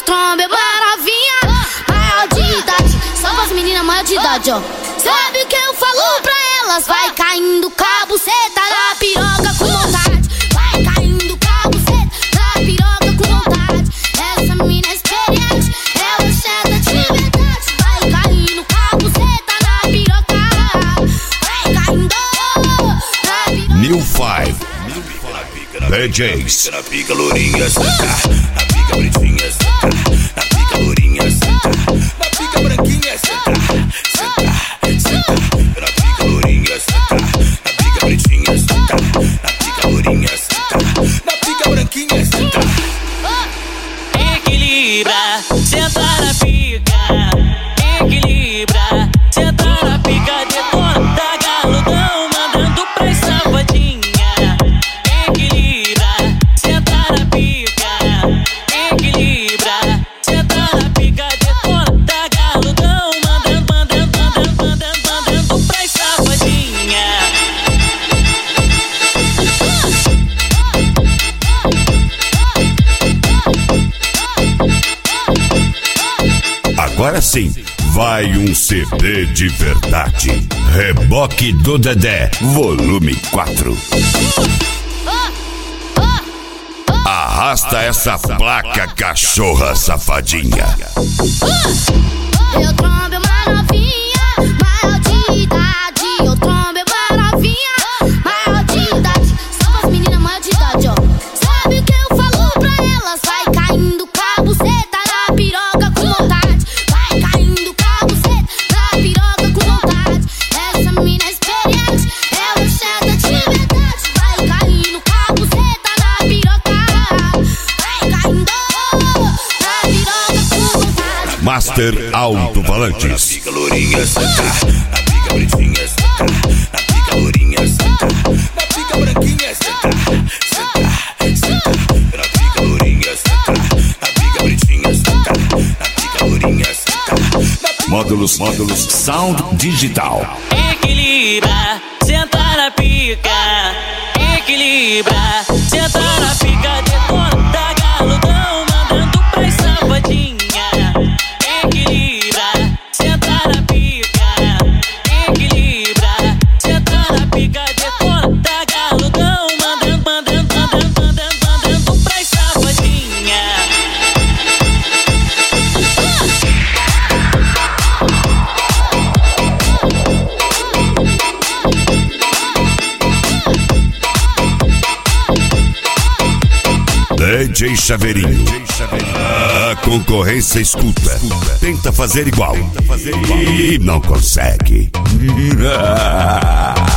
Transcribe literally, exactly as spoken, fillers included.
trombo uma novinha maior de idade. Só pras meninas maior de idade, ó. Sabe o que eu falo pra elas? Vai caindo cabo, cê tá na piroca com vontade. Vai caindo cabo, cê tá na piroca com vontade. Essa mina é experiente, ela chega de verdade. Vai caindo cabo, cê tá na piroca. Vai caindo na piroca. New Five D Js. Na pica lourinha, senta. Na pica pretinha, senta. Na pica lourinha, senta. Na pica branquinha, senta. Senta, senta. Na pica lourinha, senta. Na pica pretinha, senta. Na pica lourinha, senta. Na pica branquinha, senta. Equilibra, senta na pica. Equilibra, senta na pica. Detona, tá galudão, mandando pra safadinha. Equilibra, senta na pica. Equilibra, senta na pica. Detona, tá galudão, mandando, mandando, mandando, mandando, mandando pra safadinha. Agora sim, vai um C D de verdade. Reboque do Dedé, volume quatro. Arrasta essa placa, cachorra safadinha. Eu trombo uma novinha maior de idade. Eu trombo uma novinha maior de idade. Só pras meninas maior de idade, ó. Sabe o que eu falo pra elas? Vai caindo cabo, cê tá na piroca com vontade. Vai caindo cabo, cê tá na piroca com vontade. Essa mina é experiente, ela chega de verdade. Vai caindo cabo, cê tá na piroca. Vai caindo na piroca com vontade. Master Alto Falantes. Na pica lourinha, senta. Na pica pretinha, senta. Na pica lourinha, senta. Na pica branquinha, senta. Senta, senta. Na pica lourinha, senta. Na pica pretinha, senta. Na pica lourinha, senta. Na pica Módulos, módulos, Sound Digital. Equilibra, senta na pica. Equilibra, senta na pica. Detona, tá galudão, mandando pra safadinha. Equilibra, senta na pica. Equilibra, senta na pica. Detona, tá galudão, mandando, mandando, mandando, mandando, mandando pra safadinha. D J Chaveirinho. A concorrência escuta. Tenta fazer igual. E não consegue.